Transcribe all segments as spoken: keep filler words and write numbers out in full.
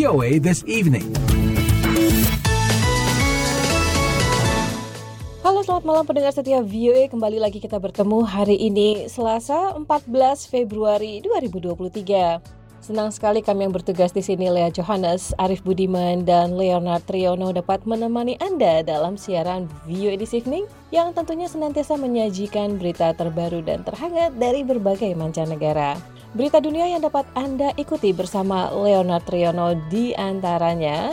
V O A This Evening. Halo, selamat malam pendengar setia V O A. Kembali lagi kita bertemu hari ini Selasa empat belas Februari dua ribu dua puluh tiga. Senang sekali kami yang bertugas di sini, Lea Johannes, Arif Budiman, dan Leonard Triono dapat menemani Anda dalam siaran V O A This Evening yang tentunya senantiasa menyajikan berita terbaru dan terhangat dari berbagai mancanegara. Berita dunia yang dapat Anda ikuti bersama Leonard Triono di antaranya: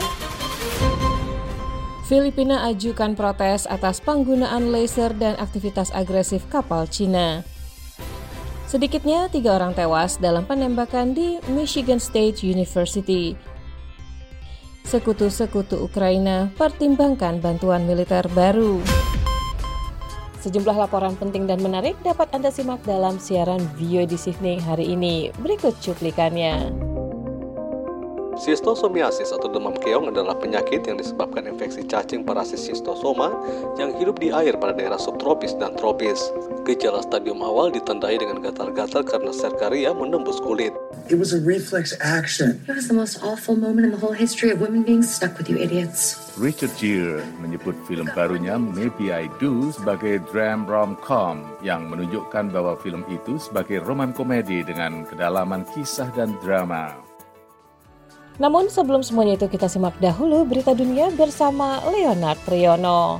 Filipina ajukan protes atas penggunaan laser dan aktivitas agresif kapal Cina. Sedikitnya tiga orang tewas dalam penembakan di Michigan State University. Sekutu-sekutu Ukraina pertimbangkan bantuan militer baru. Sejumlah laporan penting dan menarik dapat Anda simak dalam siaran V O A This Evening hari ini. Berikut cuplikannya. Schistosomiasis atau demam keong adalah penyakit yang disebabkan infeksi cacing parasit schistosoma yang hidup di air pada daerah subtropis dan tropis. Gejala stadium awal ditandai dengan gatal-gatal karena serkaria menembus kulit. It was a reflex action. It was the most awful moment in the whole history of women being stuck with you idiots. Richard Gere menyebut film barunya Maybe I Do sebagai dram rom-com yang menunjukkan bahwa film itu sebagai roman komedi dengan kedalaman kisah dan drama. Namun sebelum semuanya itu kita simak dahulu berita dunia bersama Leonard Triono.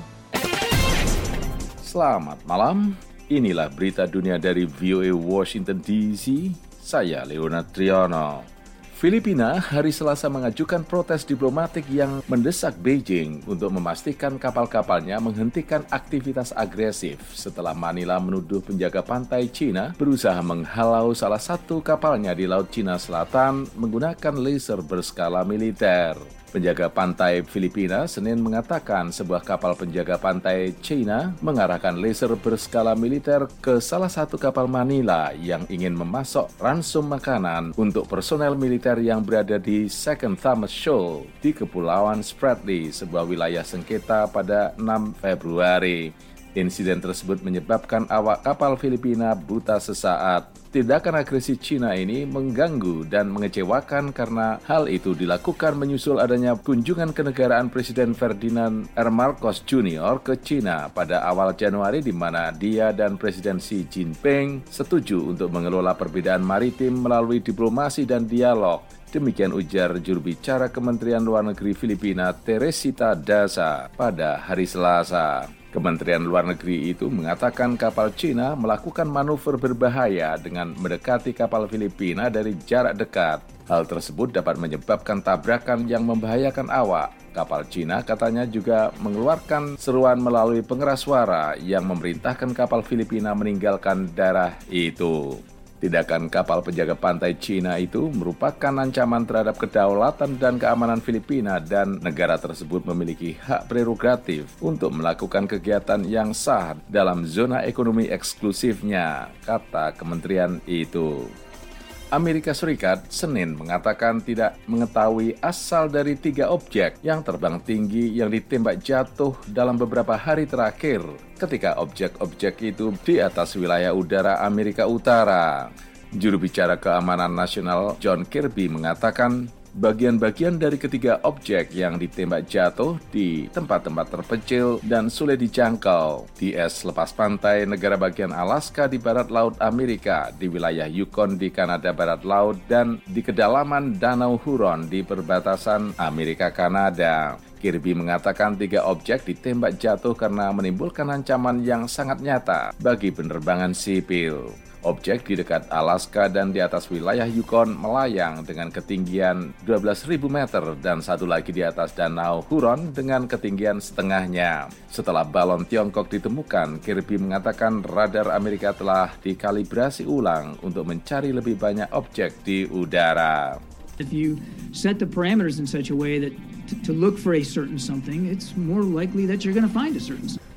Selamat malam, inilah berita dunia dari V O A Washington D C, saya Leonard Triono. Filipina hari Selasa mengajukan protes diplomatik yang mendesak Beijing untuk memastikan kapal-kapalnya menghentikan aktivitas agresif setelah Manila menuduh penjaga pantai Cina berusaha menghalau salah satu kapalnya di Laut Cina Selatan menggunakan laser berskala militer. Penjaga pantai Filipina Senin mengatakan sebuah kapal penjaga pantai China mengarahkan laser berskala militer ke salah satu kapal Manila yang ingin memasok ransum makanan untuk personel militer yang berada di Second Thomas Shoal di Kepulauan Spratly, sebuah wilayah sengketa pada enam Februari. Insiden tersebut menyebabkan awak kapal Filipina buta sesaat. Tindakan agresi Cina ini mengganggu dan mengecewakan karena hal itu dilakukan menyusul adanya kunjungan kenegaraan Presiden Ferdinand R. Marcos Junior ke Cina pada awal Januari, di mana dia dan Presiden Xi Jinping setuju untuk mengelola perbedaan maritim melalui diplomasi dan dialog. Demikian ujar juru bicara Kementerian Luar Negeri Filipina Teresita Daza pada hari Selasa. Kementerian Luar Negeri itu mengatakan kapal Cina melakukan manuver berbahaya dengan mendekati kapal Filipina dari jarak dekat. Hal tersebut dapat menyebabkan tabrakan yang membahayakan awak. Kapal Cina katanya juga mengeluarkan seruan melalui pengeras suara yang memerintahkan kapal Filipina meninggalkan daerah itu. Tindakan kapal penjaga pantai Cina itu merupakan ancaman terhadap kedaulatan dan keamanan Filipina, dan negara tersebut memiliki hak prerogatif untuk melakukan kegiatan yang sah dalam zona ekonomi eksklusifnya, kata kementerian itu. Amerika Serikat Senin mengatakan tidak mengetahui asal dari tiga objek yang terbang tinggi yang ditembak jatuh dalam beberapa hari terakhir ketika objek-objek itu di atas wilayah udara Amerika Utara. Juru bicara keamanan nasional John Kirby mengatakan bagian-bagian dari ketiga objek yang ditembak jatuh di tempat-tempat terpencil dan sulit dijangkau di es lepas pantai negara bagian Alaska di barat laut Amerika, di wilayah Yukon di Kanada barat laut, dan di kedalaman Danau Huron di perbatasan Amerika-Kanada. Kirby mengatakan tiga objek ditembak jatuh karena menimbulkan ancaman yang sangat nyata bagi penerbangan sipil. Objek di dekat Alaska dan di atas wilayah Yukon melayang dengan ketinggian dua belas ribu meter dan satu lagi di atas Danau Huron dengan ketinggian setengahnya. Setelah balon Tiongkok ditemukan, Kirby mengatakan radar Amerika telah dikalibrasi ulang untuk mencari lebih banyak objek di udara. If you set the parameters in such a way that to, to look for a certain something, it's more likely that you're going to find a certain something.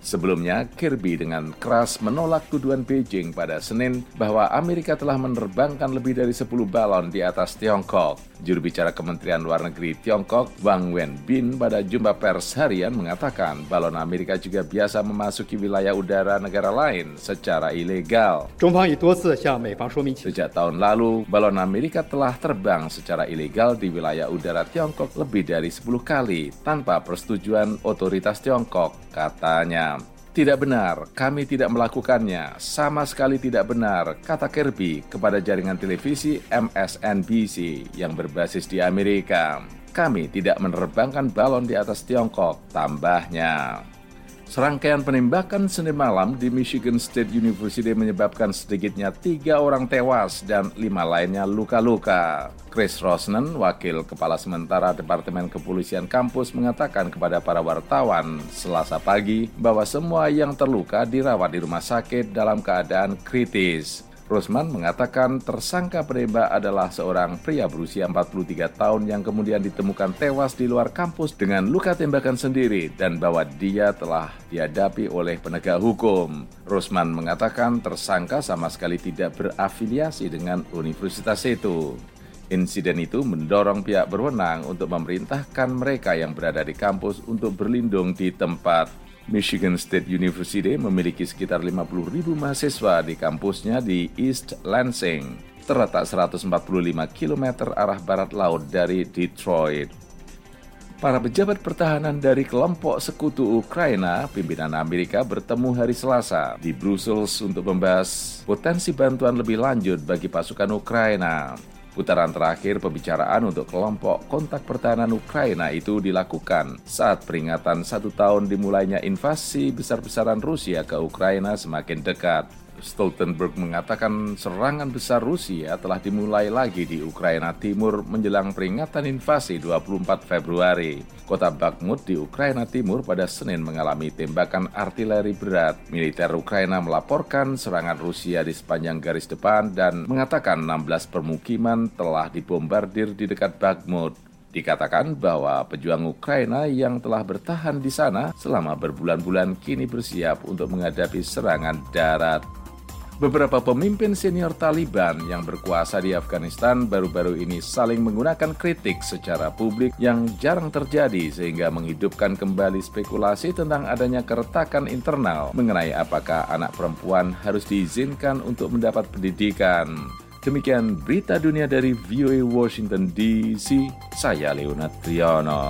Sebelumnya, Kirby dengan keras menolak tuduhan Beijing pada Senin bahwa Amerika telah menerbangkan lebih dari sepuluh balon di atas Tiongkok. Juru bicara Kementerian Luar Negeri Tiongkok, Wang Wenbin, pada jumpa pers harian mengatakan balon Amerika juga biasa memasuki wilayah udara negara lain secara ilegal. Sejak tahun lalu, balon Amerika telah terbang secara ilegal di wilayah udara Tiongkok lebih dari sepuluh kali tanpa persetujuan otoritas Tiongkok, katanya. Tidak benar, kami tidak melakukannya. Sama sekali tidak benar, kata Kirby kepada jaringan televisi M S N B C yang berbasis di Amerika. Kami tidak menerbangkan balon di atas Tiongkok, tambahnya. Serangkaian penembakan Senin malam di Michigan State University menyebabkan sedikitnya tiga orang tewas dan lima lainnya luka-luka. Chris Rosnan, wakil kepala sementara Departemen Kepolisian kampus, mengatakan kepada para wartawan Selasa pagi bahwa semua yang terluka dirawat di rumah sakit dalam keadaan kritis. Rosman mengatakan tersangka penembak adalah seorang pria berusia empat puluh tiga tahun yang kemudian ditemukan tewas di luar kampus dengan luka tembakan sendiri dan bahwa dia telah dihadapi oleh penegak hukum. Rosman mengatakan tersangka sama sekali tidak berafiliasi dengan universitas itu. Insiden itu mendorong pihak berwenang untuk memerintahkan mereka yang berada di kampus untuk berlindung di tempat. Michigan State University memiliki sekitar lima puluh ribu mahasiswa di kampusnya di East Lansing, terletak seratus empat puluh lima kilometer arah barat laut dari Detroit. Para pejabat pertahanan dari kelompok sekutu Ukraina, pimpinan Amerika bertemu hari Selasa di Brussels untuk membahas potensi bantuan lebih lanjut bagi pasukan Ukraina. Putaran terakhir pembicaraan untuk kelompok kontak pertahanan Ukraina itu dilakukan saat peringatan satu tahun dimulainya invasi besar-besaran Rusia ke Ukraina semakin dekat. Stoltenberg mengatakan serangan besar Rusia telah dimulai lagi di Ukraina Timur menjelang peringatan invasi dua puluh empat Februari. Kota Bakhmut di Ukraina Timur pada Senin mengalami tembakan artileri berat. Militer Ukraina melaporkan serangan Rusia di sepanjang garis depan dan mengatakan enam belas permukiman telah dibombardir di dekat Bakhmut. Dikatakan bahwa pejuang Ukraina yang telah bertahan di sana selama berbulan-bulan kini bersiap untuk menghadapi serangan darat. Beberapa pemimpin senior Taliban yang berkuasa di Afghanistan baru-baru ini saling menggunakan kritik secara publik yang jarang terjadi sehingga menghidupkan kembali spekulasi tentang adanya keretakan internal mengenai apakah anak perempuan harus diizinkan untuk mendapat pendidikan. Demikian berita dunia dari V O A Washington D C, saya Leonard Triano.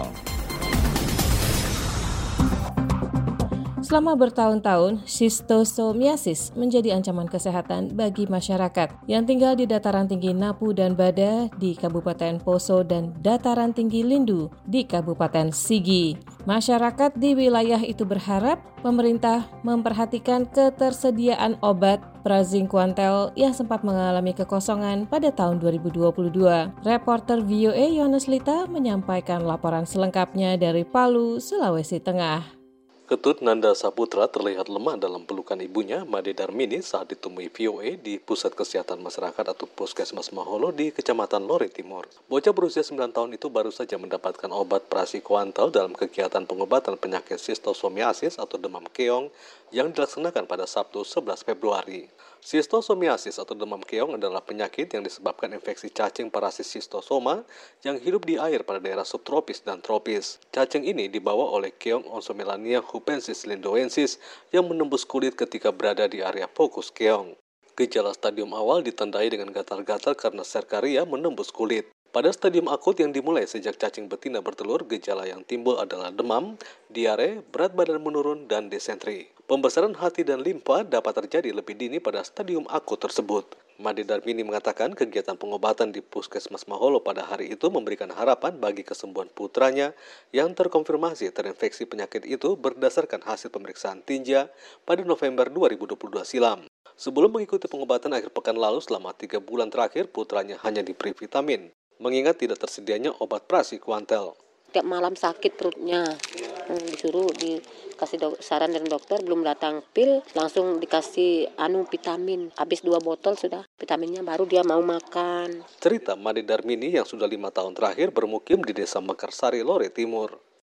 Selama bertahun-tahun, schistosomiasis menjadi ancaman kesehatan bagi masyarakat yang tinggal di dataran tinggi Napu dan Bada di Kabupaten Poso dan dataran tinggi Lindu di Kabupaten Sigi. Masyarakat di wilayah itu berharap pemerintah memperhatikan ketersediaan obat praziquantel yang sempat mengalami kekosongan pada tahun dua ribu dua puluh dua. Reporter V O A Yones Lita menyampaikan laporan selengkapnya dari Palu, Sulawesi Tengah. Ketut Nanda Saputra terlihat lemah dalam pelukan ibunya, Made Darmini, saat ditemui V O A di Pusat Kesehatan Masyarakat atau Puskesmas Maholo di Kecamatan Lore Timur. Bocah berusia sembilan tahun itu baru saja mendapatkan obat praziquantel dalam kegiatan pengobatan penyakit schistosomiasis atau demam keong yang dilaksanakan pada Sabtu sebelas Februari. Schistosomiasis atau demam keong adalah penyakit yang disebabkan infeksi cacing parasit schistosoma yang hidup di air pada daerah subtropis dan tropis. Cacing ini dibawa oleh keong Onsomelania hupensis lindoensis yang menembus kulit ketika berada di area fokus keong. Gejala stadium awal ditandai dengan gatal-gatal karena serkaria menembus kulit. Pada stadium akut yang dimulai sejak cacing betina bertelur, gejala yang timbul adalah demam, diare, berat badan menurun, dan desentri. Pembesaran hati dan limpa dapat terjadi lebih dini pada stadium akut tersebut. Made Darmini mengatakan kegiatan pengobatan di Puskesmas Maholo pada hari itu memberikan harapan bagi kesembuhan putranya yang terkonfirmasi terinfeksi penyakit itu berdasarkan hasil pemeriksaan tinja pada November dua ribu dua puluh dua silam. Sebelum mengikuti pengobatan akhir pekan lalu selama tiga bulan terakhir, putranya hanya diberi vitamin, mengingat tidak tersedianya obat praziquantel. Tiap malam sakit perutnya, hmm, disuruh dikasih do- saran dari dokter, belum datang pil, langsung dikasih anu vitamin. Habis dua botol sudah vitaminnya, baru dia mau makan. Cerita Made Darmini yang sudah lima tahun terakhir bermukim di desa Mekarsari, Lore Timur.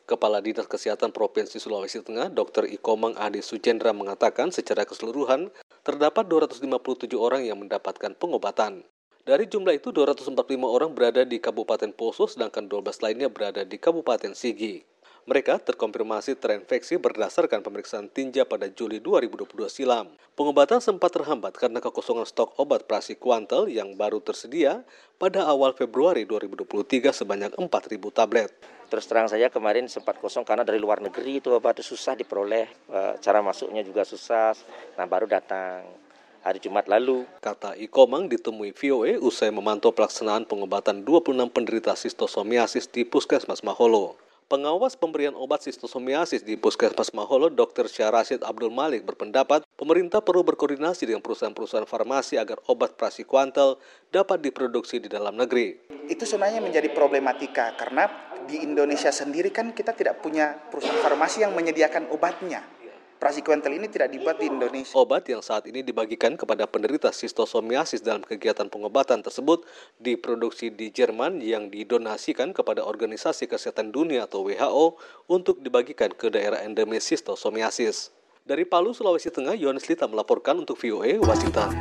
Kepala Dinas Kesehatan Provinsi Sulawesi Tengah, Dokter Ikomang Ade Sujendra mengatakan secara keseluruhan terdapat dua ratus lima puluh tujuh orang yang mendapatkan pengobatan. Dari jumlah itu, dua ratus empat puluh lima orang berada di Kabupaten Poso, sedangkan dua belas lainnya berada di Kabupaten Sigi. Mereka terkonfirmasi terinfeksi berdasarkan pemeriksaan tinja pada Juli dua ribu dua puluh dua silam. Pengobatan sempat terhambat karena kekosongan stok obat praziquantel yang baru tersedia pada awal Februari dua ribu dua puluh tiga sebanyak empat ribu tablet. Terus terang saja kemarin sempat kosong karena dari luar negeri itu obat itu susah diperoleh, cara masuknya juga susah, nah baru datang hari Jumat lalu. Kata Ikomang ditemui V O A usai memantau pelaksanaan pengobatan dua puluh enam penderita sistosomiasis di Puskesmas Maholo. Pengawas pemberian obat sistosomiasis di Puskesmas Maholo, Dokter Syarasid Abdul Malik berpendapat pemerintah perlu berkoordinasi dengan perusahaan-perusahaan farmasi agar obat praziquantel dapat diproduksi di dalam negeri. Itu sebenarnya menjadi problematika karena di Indonesia sendiri kan kita tidak punya perusahaan farmasi yang menyediakan obatnya. Praziquantel ini tidak dibuat di Indonesia. Obat yang saat ini dibagikan kepada penderita sistosomiasis dalam kegiatan pengobatan tersebut diproduksi di Jerman yang didonasikan kepada Organisasi Kesehatan Dunia atau W H O untuk dibagikan ke daerah endemis sistosomiasis. Dari Palu, Sulawesi Tengah, Yohanes Lita melaporkan untuk V O A Washington.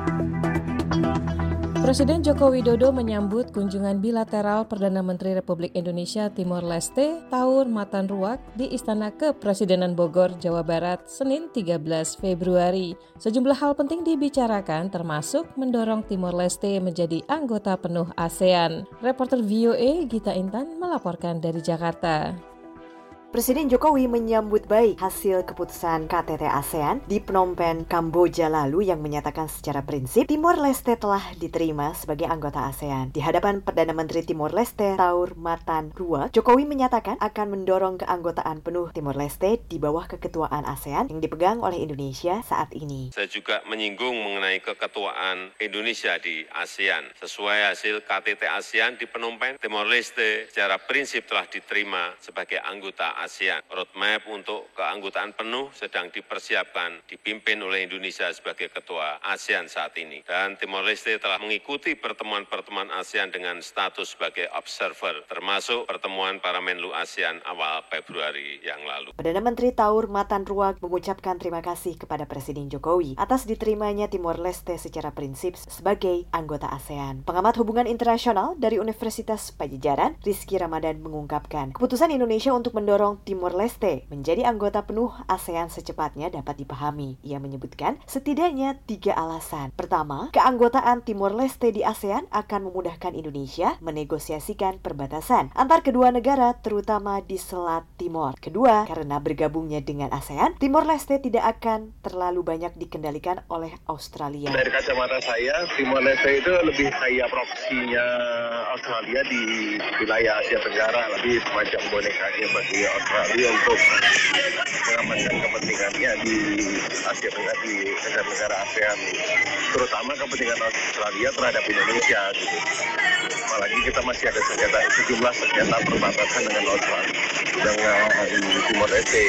Presiden Joko Widodo menyambut kunjungan bilateral Perdana Menteri Republik Indonesia Timor Leste Taur Matan Ruak di Istana Kepresidenan Bogor, Jawa Barat, Senin tiga belas Februari. Sejumlah hal penting dibicarakan termasuk mendorong Timor Leste menjadi anggota penuh ASEAN. Reporter V O A Gita Intan melaporkan dari Jakarta. Presiden Jokowi menyambut baik hasil keputusan K T T ASEAN di Phnom Penh, Kamboja lalu yang menyatakan secara prinsip Timor Leste telah diterima sebagai anggota ASEAN. Di hadapan Perdana Menteri Timor Leste Taur Matan Ruak, Jokowi menyatakan akan mendorong keanggotaan penuh Timor Leste di bawah keketuaan ASEAN yang dipegang oleh Indonesia saat ini. Saya juga menyinggung mengenai keketuaan Indonesia di ASEAN. Sesuai hasil K T T ASEAN di Phnom Penh, Timor Leste secara prinsip telah diterima sebagai anggota ASEAN. Roadmap untuk keanggotaan penuh sedang dipersiapkan, dipimpin oleh Indonesia sebagai ketua ASEAN saat ini. Dan Timor Leste telah mengikuti pertemuan-pertemuan ASEAN dengan status sebagai observer, termasuk pertemuan para Menlu ASEAN awal Februari yang lalu. Perdana Menteri Taur Matan Ruak mengucapkan terima kasih kepada Presiden Jokowi atas diterimanya Timor Leste secara prinsip sebagai anggota ASEAN. Pengamat hubungan internasional dari Universitas Padjadjaran, Rizky Ramadan mengungkapkan, keputusan Indonesia untuk mendorong Timor Leste menjadi anggota penuh ASEAN secepatnya dapat dipahami. Ia menyebutkan setidaknya tiga alasan. Pertama, keanggotaan Timor Leste di ASEAN akan memudahkan Indonesia menegosiasikan perbatasan antar kedua negara terutama di Selat Timor. Kedua, karena bergabungnya dengan ASEAN, Timor Leste tidak akan terlalu banyak dikendalikan oleh Australia. Dari kacamata saya, Timor Leste itu lebih kayak proksinya Australia di wilayah Asia Tenggara, lebih semacam bonekanya bagi Australia untuk mengamankan kepentingannya di Asia Tenggara, di negara-negara ASEAN, terutama kepentingan Australia terhadap Indonesia gitu. Apalagi kita masih ada sengketa, sejumlah sengketa perbatasan dengan Australia, dengan Timor Leste.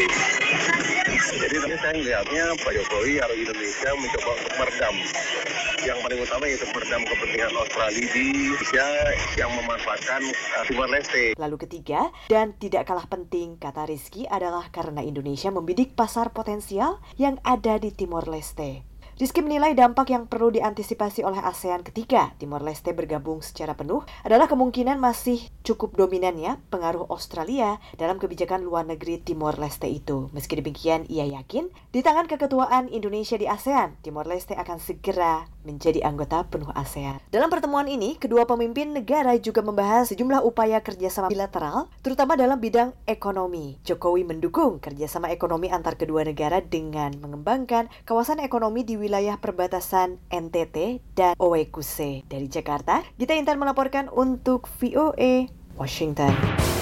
Jadi tadi saya melihatnya Pak Jokowi atau Indonesia mencoba untuk meredam. Yang paling utama yaitu meredam kepentingan Australia di Indonesia yang memanfaatkan uh, Timor Leste. Lalu ketiga, dan tidak kalah penting, kata Rizky, adalah karena Indonesia membidik pasar potensial yang ada di Timor Leste. Rizky menilai dampak yang perlu diantisipasi oleh ASEAN ketika Timor Leste bergabung secara penuh adalah kemungkinan masih cukup dominannya pengaruh Australia dalam kebijakan luar negeri Timor Leste itu. Meski demikian, ia yakin di tangan keketuaan Indonesia di ASEAN, Timor Leste akan segera menjadi anggota penuh ASEAN. Dalam pertemuan ini, kedua pemimpin negara juga membahas sejumlah upaya kerjasama bilateral, terutama dalam bidang ekonomi. Jokowi mendukung kerjasama ekonomi antar kedua negara dengan mengembangkan kawasan ekonomi di wilayah perbatasan N T T dan Owekuse. Dari Jakarta, Gita Intan melaporkan untuk V O A Washington.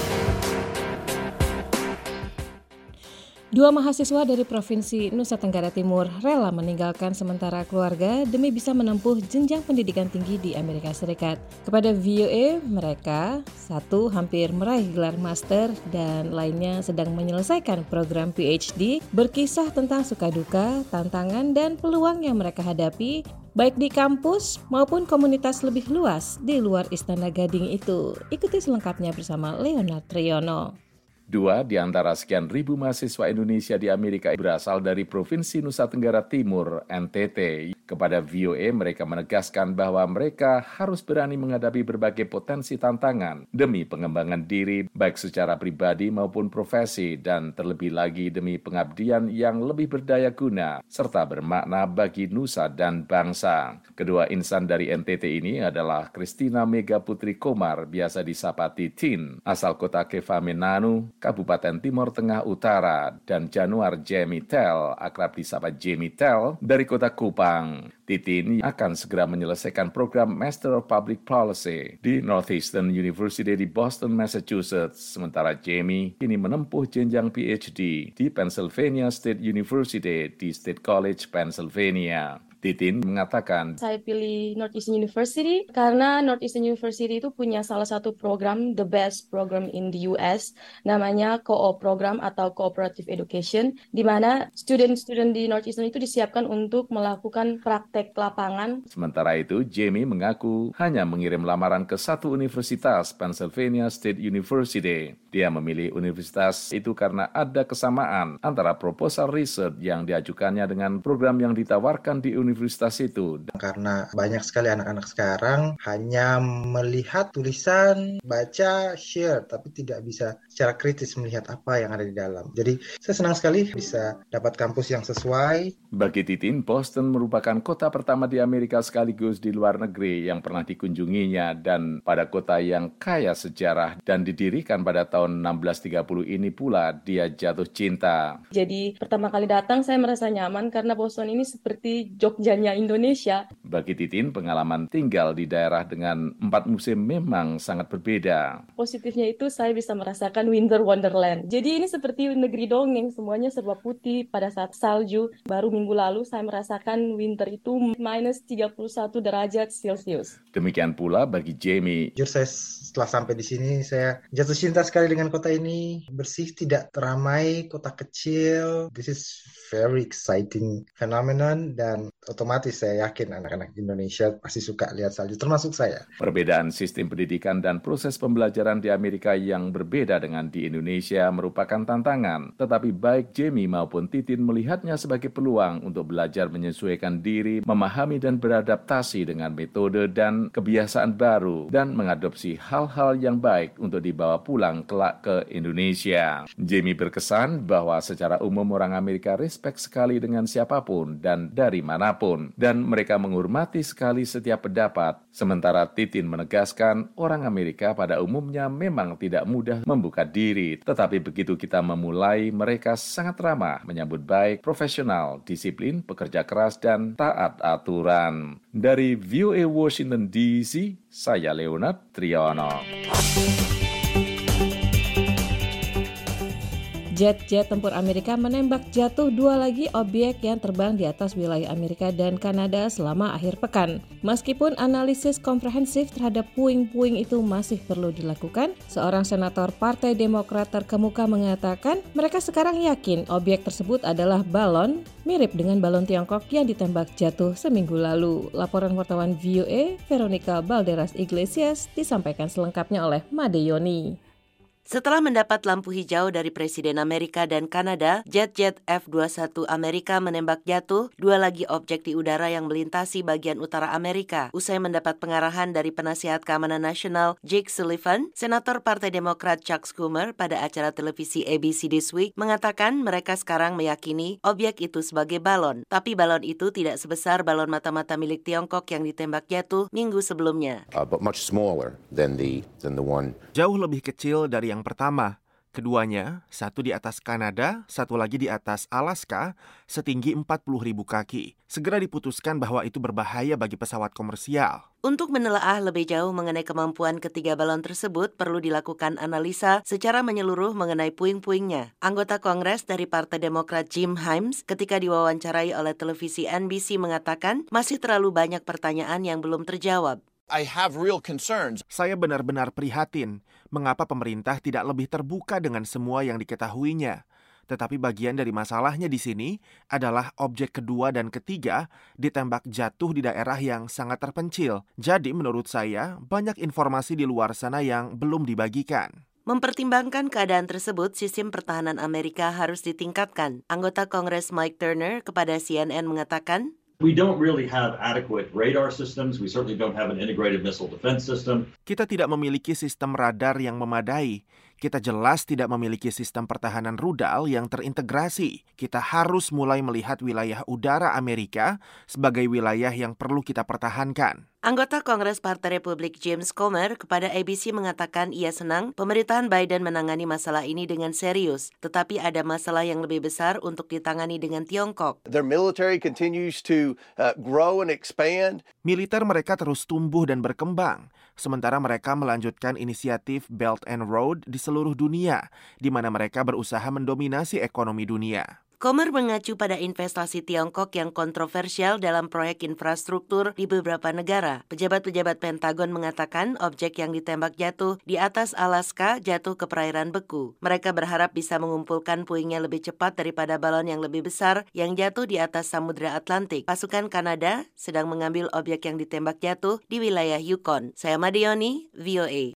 Dua mahasiswa dari Provinsi Nusa Tenggara Timur rela meninggalkan sementara keluarga demi bisa menempuh jenjang pendidikan tinggi di Amerika Serikat. Kepada V O A, mereka satu hampir meraih gelar master dan lainnya sedang menyelesaikan program P H D, berkisah tentang suka duka, tantangan dan peluang yang mereka hadapi baik di kampus maupun komunitas lebih luas di luar Istana Gading itu. Ikuti selengkapnya bersama Leonard Triono. Dua di antara sekian ribu mahasiswa Indonesia di Amerika berasal dari Provinsi Nusa Tenggara Timur, N T T. Kepada V O A, mereka menegaskan bahwa mereka harus berani menghadapi berbagai potensi tantangan demi pengembangan diri, baik secara pribadi maupun profesi, dan terlebih lagi demi pengabdian yang lebih berdaya guna, serta bermakna bagi nusa dan bangsa. Kedua insan dari N T T ini adalah Christina Mega Putri Komar, biasa disapa Titin, asal kota Kefamenanu, Kabupaten Timur Tengah Utara, dan Januar Jamie Tel, akrab disapa Jamie Tel, dari kota Kupang. Titin akan segera menyelesaikan program Master of Public Policy di Northeastern University di Boston, Massachusetts. Sementara Jamie kini menempuh jenjang P H D di Pennsylvania State University di State College, Pennsylvania. Titin mengatakan, saya pilih Northeastern University karena Northeastern University itu punya salah satu program, the best program in the U S, namanya Co-op program atau Cooperative Education, di mana student-student di Northeastern itu disiapkan untuk melakukan praktek lapangan. Sementara itu, Jamie mengaku hanya mengirim lamaran ke satu universitas, Pennsylvania State University. Dia memilih universitas itu karena ada kesamaan antara proposal riset yang diajukannya dengan program yang ditawarkan di universitas itu. Karena banyak sekali anak-anak sekarang hanya melihat tulisan, baca, share, tapi tidak bisa secara kritis melihat apa yang ada di dalam. Jadi saya senang sekali bisa dapat kampus yang sesuai. Bagi Titin, Boston merupakan kota pertama di Amerika sekaligus di luar negeri yang pernah dikunjunginya, dan pada kota yang kaya sejarah dan didirikan pada tahun enam belas tiga puluh ini pula dia jatuh cinta. Jadi pertama kali datang saya merasa nyaman karena Boston ini seperti Jogjanya Indonesia. Bagi Titin, pengalaman tinggal di daerah dengan empat musim memang sangat berbeda. Positifnya itu saya bisa merasakan winter wonderland. Jadi ini seperti negeri dongeng, semuanya serba putih pada saat salju. Baru minggu lalu saya merasakan winter itu minus tiga puluh satu derajat Celcius. Demikian pula bagi Jamie. Jujur saya setelah sampai di sini saya jatuh cinta sekali dengan kota ini. Bersih, tidak teramai, kota kecil. This is very exciting phenomenon dan otomatis saya yakin anak-anak Indonesia pasti suka lihat salju, termasuk saya. Perbedaan sistem pendidikan dan proses pembelajaran di Amerika yang berbeda dengan di Indonesia merupakan tantangan, tetapi baik Jamie maupun Titin melihatnya sebagai peluang untuk belajar menyesuaikan diri, memahami dan beradaptasi dengan metode dan kebiasaan baru, dan mengadopsi hal-hal yang baik untuk dibawa pulang kelak ke Indonesia. Jamie berkesan bahwa secara umum orang Amerika respect sekali dengan siapapun dan dari manapun, dan mereka menghormati sekali setiap pendapat. Sementara Titin menegaskan orang Amerika pada umumnya memang tidak mudah membuka diri, tetapi begitu kita memulai, mereka sangat ramah, menyambut baik, profesional, disiplin, pekerja keras, dan taat aturan. Dari V O A Washington D C, saya Leonard Triono. Jet-jet tempur Amerika menembak jatuh dua lagi objek yang terbang di atas wilayah Amerika dan Kanada selama akhir pekan. Meskipun analisis komprehensif terhadap puing-puing itu masih perlu dilakukan, seorang senator Partai Demokrat terkemuka mengatakan mereka sekarang yakin objek tersebut adalah balon mirip dengan balon Tiongkok yang ditembak jatuh seminggu lalu. Laporan wartawan V O A Veronica Balderas Iglesias disampaikan selengkapnya oleh Made Yoni. Setelah mendapat lampu hijau dari Presiden Amerika dan Kanada, jet-jet F dua puluh satu Amerika menembak jatuh dua lagi objek di udara yang melintasi bagian utara Amerika. Usai mendapat pengarahan dari penasihat keamanan nasional Jake Sullivan, Senator Partai Demokrat Chuck Schumer pada acara televisi A B C This Week mengatakan mereka sekarang meyakini objek itu sebagai balon. Tapi balon itu tidak sebesar balon mata-mata milik Tiongkok yang ditembak jatuh minggu sebelumnya. Uh, but much smaller than the than the one. Jauh lebih kecil dari yang Yang pertama, keduanya, satu di atas Kanada, satu lagi di atas Alaska, setinggi empat puluh ribu kaki. Segera diputuskan bahwa itu berbahaya bagi pesawat komersial. Untuk menelaah lebih jauh mengenai kemampuan ketiga balon tersebut, perlu dilakukan analisa secara menyeluruh mengenai puing-puingnya. Anggota Kongres dari Partai Demokrat Jim Himes ketika diwawancarai oleh televisi N B C mengatakan masih terlalu banyak pertanyaan yang belum terjawab. I have real concerns. Saya benar-benar prihatin mengapa pemerintah tidak lebih terbuka dengan semua yang diketahuinya. Tetapi bagian dari masalahnya di sini adalah objek kedua dan ketiga ditembak jatuh di daerah yang sangat terpencil. Jadi menurut saya banyak informasi di luar sana yang belum dibagikan. Mempertimbangkan keadaan tersebut, sistem pertahanan Amerika harus ditingkatkan. Anggota Kongres Mike Turner kepada C N N mengatakan, We don't really have adequate radar systems. We certainly don't have an integrated missile defense system. Kita tidak memiliki sistem radar yang memadai. Kita jelas tidak memiliki sistem pertahanan rudal yang terintegrasi. Kita harus mulai melihat wilayah udara Amerika sebagai wilayah yang perlu kita pertahankan. Anggota Kongres Partai Republik James Comer kepada A B C mengatakan ia senang pemerintahan Biden menangani masalah ini dengan serius, tetapi ada masalah yang lebih besar untuk ditangani dengan Tiongkok. Their military continues to uh, grow and expand. Militer mereka terus tumbuh dan berkembang, sementara mereka melanjutkan inisiatif Belt and Road di seluruh dunia, di mana mereka berusaha mendominasi ekonomi dunia. Comer mengacu pada investasi Tiongkok yang kontroversial dalam proyek infrastruktur di beberapa negara. Pejabat-pejabat Pentagon mengatakan objek yang ditembak jatuh di atas Alaska jatuh ke perairan beku. Mereka berharap bisa mengumpulkan puingnya lebih cepat daripada balon yang lebih besar yang jatuh di atas Samudra Atlantik. Pasukan Kanada sedang mengambil objek yang ditembak jatuh di wilayah Yukon. Saya Madioni, V O A.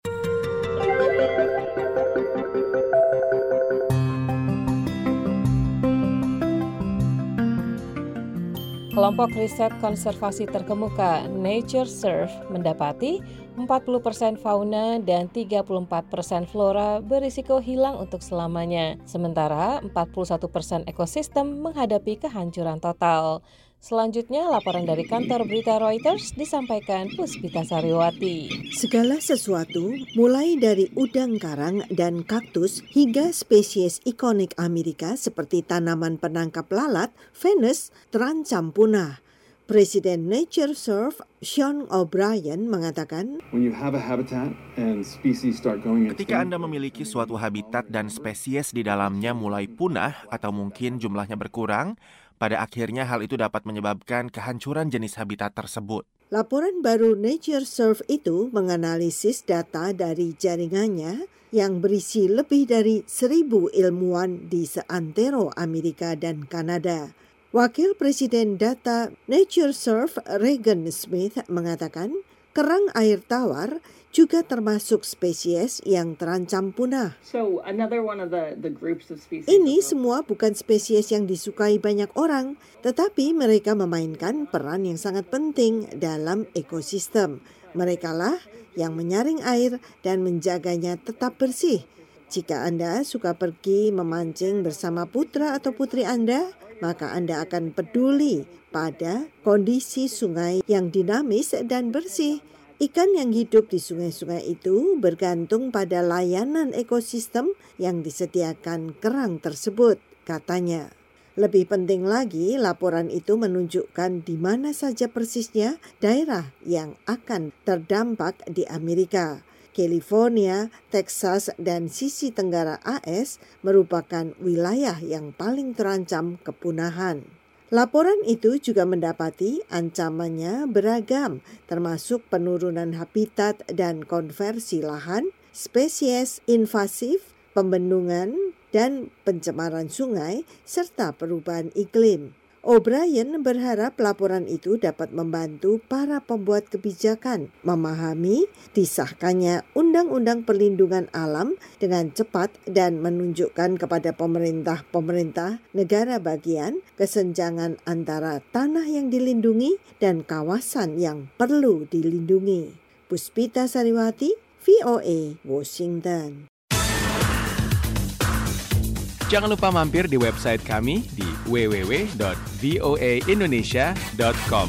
Kelompok riset konservasi terkemuka NatureServe mendapati empat puluh persen fauna dan tiga puluh empat persen flora berisiko hilang untuk selamanya, sementara empat puluh satu persen ekosistem menghadapi kehancuran total. Selanjutnya, laporan dari kantor berita Reuters disampaikan Puspita Sariwati. Segala sesuatu, mulai dari udang karang dan kaktus hingga spesies ikonik Amerika seperti tanaman penangkap lalat, Venus, terancam punah. Presiden NatureServe, Sean O'Brien, mengatakan, When you have a habitat and species start going Ketika Anda memiliki suatu habitat dan spesies di dalamnya mulai punah atau mungkin jumlahnya berkurang, pada akhirnya hal itu dapat menyebabkan kehancuran jenis habitat tersebut. Laporan baru NatureServe itu menganalisis data dari jaringannya yang berisi lebih dari seribu ilmuwan di seantero Amerika dan Kanada. Wakil Presiden Data NatureServe, Regan Smith, mengatakan kerang air tawar juga termasuk spesies yang terancam punah. So, another one of the, the groups of species. Ini semua bukan spesies yang disukai banyak orang, tetapi mereka memainkan peran yang sangat penting dalam ekosistem. Merekalah yang menyaring air dan menjaganya tetap bersih. Jika Anda suka pergi memancing bersama putra atau putri Anda, maka Anda akan peduli pada kondisi sungai yang dinamis dan bersih. Ikan yang hidup di sungai-sungai itu bergantung pada layanan ekosistem yang disediakan kerang tersebut, katanya. Lebih penting lagi, laporan itu menunjukkan di mana saja persisnya daerah yang akan terdampak di Amerika. California, Texas, dan sisi tenggara A S merupakan wilayah yang paling terancam kepunahan. Laporan itu juga mendapati ancamannya beragam, termasuk penurunan habitat dan konversi lahan, spesies invasif, pembendungan, dan pencemaran sungai, serta perubahan iklim. O'Brien berharap laporan itu dapat membantu para pembuat kebijakan memahami disahkannya Undang-Undang Perlindungan Alam dengan cepat dan menunjukkan kepada pemerintah-pemerintah negara bagian kesenjangan antara tanah yang dilindungi dan kawasan yang perlu dilindungi. Puspita Sariwati, V O A, Washington. Jangan lupa mampir di website kami di w w w dot v o a indonesia dot com.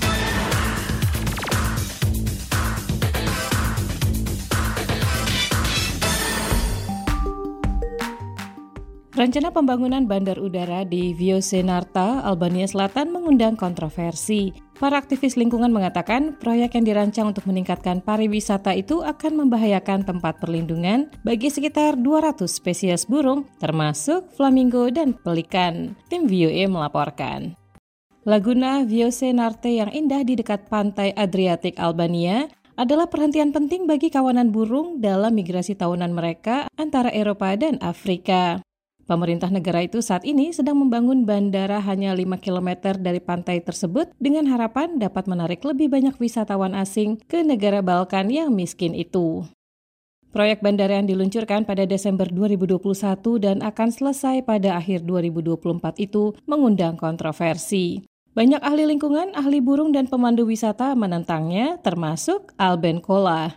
Rencana pembangunan bandar udara di Viosenarta, Albania Selatan mengundang kontroversi. Para aktivis lingkungan mengatakan proyek yang dirancang untuk meningkatkan pariwisata itu akan membahayakan tempat perlindungan bagi sekitar dua ratus spesies burung, termasuk flamingo dan pelikan. Tim V O A melaporkan. Laguna Viosenarte yang indah di dekat pantai Adriatik Albania adalah perhentian penting bagi kawanan burung dalam migrasi tahunan mereka antara Eropa dan Afrika. Pemerintah negara itu saat ini sedang membangun bandara hanya lima kilometer dari pantai tersebut dengan harapan dapat menarik lebih banyak wisatawan asing ke negara Balkan yang miskin itu. Proyek bandara yang diluncurkan pada Desember dua ribu dua puluh satu dan akan selesai pada akhir dua ribu dua puluh empat itu mengundang kontroversi. Banyak ahli lingkungan, ahli burung, dan pemandu wisata menentangnya, termasuk Alben Kola.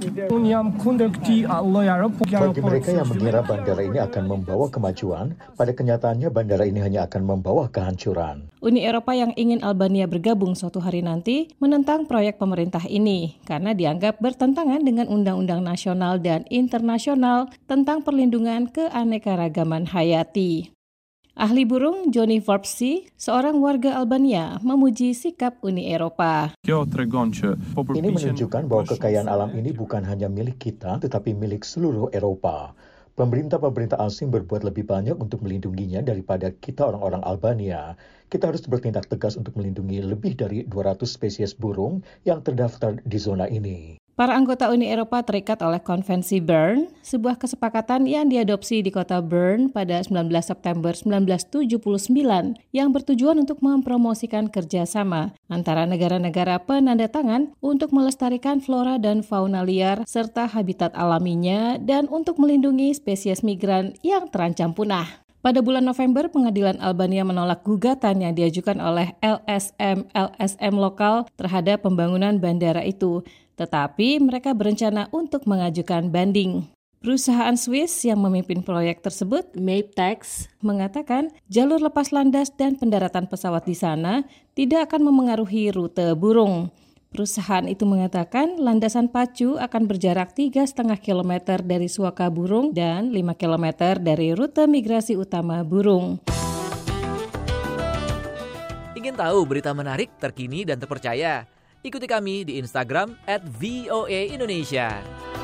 Bagi mereka yang mengira bandara ini akan membawa kemajuan, pada kenyataannya bandara ini hanya akan membawa kehancuran. Uni Eropa yang ingin Albania bergabung suatu hari nanti menentang proyek pemerintah ini karena dianggap bertentangan dengan undang-undang nasional dan internasional tentang perlindungan keanekaragaman hayati. Ahli burung Johnny Forbesi, seorang warga Albania, memuji sikap Uni Eropa. Ini menunjukkan bahwa kekayaan alam ini bukan hanya milik kita, tetapi milik seluruh Eropa. Pemerintah-pemerintah asing berbuat lebih banyak untuk melindunginya daripada kita orang-orang Albania. Kita harus bertindak tegas untuk melindungi lebih dari dua ratus spesies burung yang terdaftar di zona ini. Para anggota Uni Eropa terikat oleh Konvensi Bern, sebuah kesepakatan yang diadopsi di kota Bern pada sembilan belas September seribu sembilan ratus tujuh puluh sembilan yang bertujuan untuk mempromosikan kerjasama antara negara-negara penandatangan untuk melestarikan flora dan fauna liar serta habitat alaminya dan untuk melindungi spesies migran yang terancam punah. Pada bulan November, pengadilan Albania menolak gugatan yang diajukan oleh L S M-L S M lokal terhadap pembangunan bandara itu, tetapi mereka berencana untuk mengajukan banding. Perusahaan Swiss yang memimpin proyek tersebut, Maptex, mengatakan jalur lepas landas dan pendaratan pesawat di sana tidak akan memengaruhi rute burung. Perusahaan itu mengatakan landasan pacu akan berjarak tiga koma lima kilometer dari suaka burung dan lima kilometer dari rute migrasi utama burung. Ingin tahu berita menarik, terkini, dan terpercaya? Ikuti kami di Instagram at V O A Indonesia.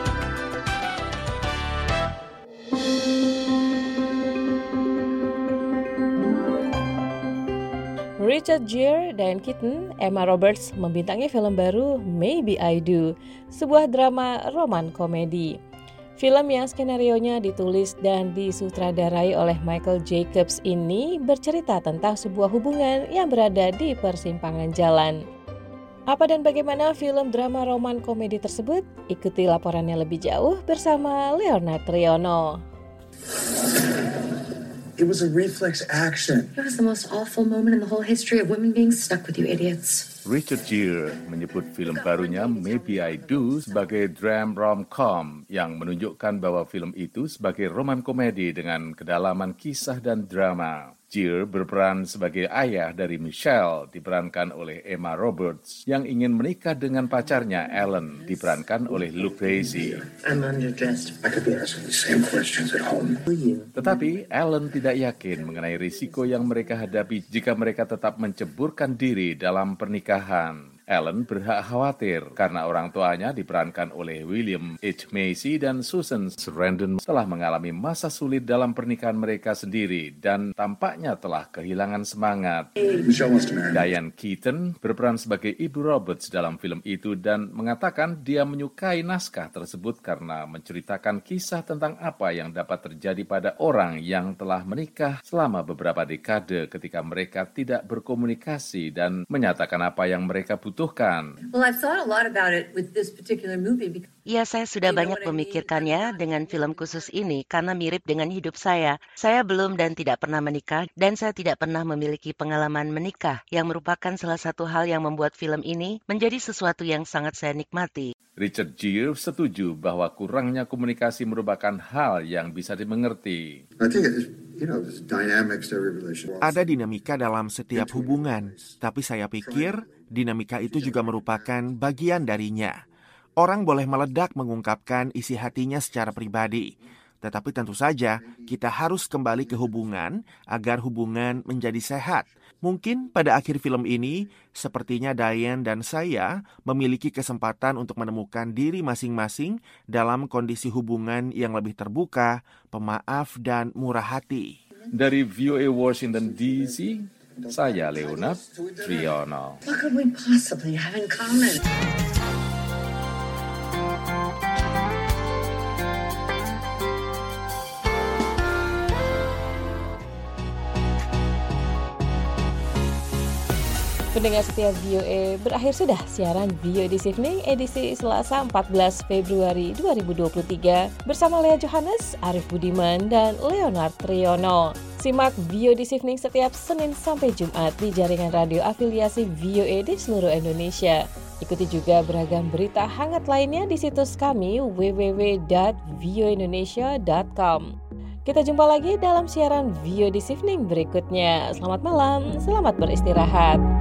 Richard Gere, Diane Keaton, Emma Roberts membintangi film baru Maybe I Do, sebuah drama roman komedi. Film yang skenarionya ditulis dan disutradarai oleh Michael Jacobs ini bercerita tentang sebuah hubungan yang berada di persimpangan jalan. Apa dan bagaimana film drama roman komedi tersebut? Ikuti laporannya lebih jauh bersama Leonard Triono. It was a reflex action. It was the most awful moment in the whole history of women being stuck with you idiots. Richard Gere menyebut film barunya Maybe I Do sebagai dram rom-com yang menunjukkan bahwa film itu sebagai roman komedi dengan kedalaman kisah dan drama. Gere berperan sebagai ayah dari Michelle, diperankan oleh Emma Roberts, yang ingin menikah dengan pacarnya Ellen, diperankan oleh Luke Bracey. I'm underdressed. I could be asking the same questions at home. Tetapi Ellen tidak yakin mengenai risiko yang mereka hadapi jika mereka tetap menceburkan diri dalam pernikahan. Ellen berhak khawatir karena orang tuanya diperankan oleh William H. Macy dan Susan Sarandon telah mengalami masa sulit dalam pernikahan mereka sendiri dan tampaknya telah kehilangan semangat. Diane Keaton berperan sebagai Ibu Roberts dalam film itu dan mengatakan dia menyukai naskah tersebut karena menceritakan kisah tentang apa yang dapat terjadi pada orang yang telah menikah selama beberapa dekade ketika mereka tidak berkomunikasi dan menyatakan apa yang mereka butuhkan. Well, I've thought a lot about it with this particular movie because Ya, saya sudah banyak memikirkannya dengan film khusus ini karena mirip dengan hidup saya. Saya belum dan tidak pernah menikah dan saya tidak pernah memiliki pengalaman menikah yang merupakan salah satu hal yang membuat film ini menjadi sesuatu yang sangat saya nikmati. Richard Gere setuju bahwa kurangnya komunikasi merupakan hal yang bisa dimengerti. I think it's, you know, there's dynamics to every relationship. Ada dinamika dalam setiap hubungan, tapi saya pikir dinamika itu juga merupakan bagian darinya. Orang boleh meledak mengungkapkan isi hatinya secara pribadi, tetapi tentu saja kita harus kembali ke hubungan agar hubungan menjadi sehat. Mungkin pada akhir film ini, sepertinya Diane dan saya memiliki kesempatan untuk menemukan diri masing-masing dalam kondisi hubungan yang lebih terbuka, pemaaf, dan murah hati. Dari V O A Washington D C, saya Leonard Triono. what could we possibly have in common? Pendengar setia V O A, berakhir sudah siaran V O A This Evening edisi Selasa empat belas Februari dua ribu dua puluh tiga bersama Lea Johannes, Arif Budiman, dan Leonard Triono. Simak V O A This Evening setiap Senin sampai Jumat di jaringan radio afiliasi V O A di seluruh Indonesia. Ikuti juga beragam berita hangat lainnya di situs kami w w w dot v o indonesia dot com. Kita jumpa lagi dalam siaran V O A This Evening berikutnya. Selamat malam, selamat beristirahat.